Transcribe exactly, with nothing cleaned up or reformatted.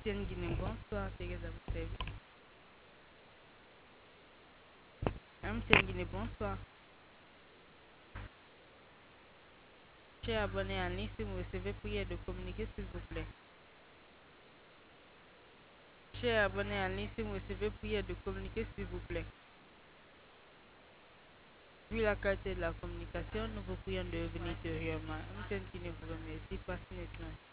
M T N Guinée, bonsoir, Thérèse à votre service. M T N Guinée, bonsoir. Cher abonné en ligne, si vous recevez prière de communiquer, s'il vous plaît. Cher abonné en ligne, si vous recevez prière de communiquer, s'il vous plaît. Vu la qualité de la communication, nous vous prions de revenir ultérieurement. M T N Guinée vous remercie. Passez une excellente